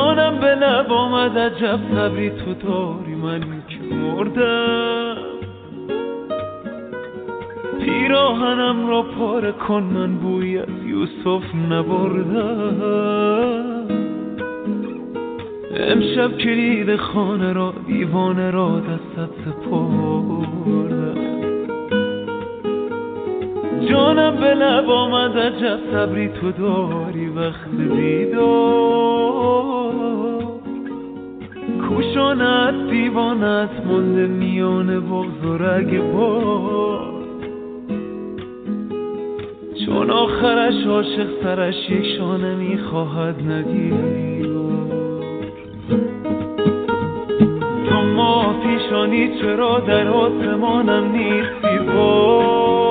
جانم به لب آمد عجب صبری تو داری، من که مردم. پیراهنم را پاره کن، من بوی از یوسف نبردم. امشب کلید خانه را دیوانه را دستت سپردم. جانم به لب آمد عجب صبری تو داری، وقت دیدار کوشانت دیوانت مونده میان بغض و رگبار. چون آخرش عاشق سرش یک شانه میخواهد ندیدار. تو ماه پیشانی چرا در آسمانم نیستی؟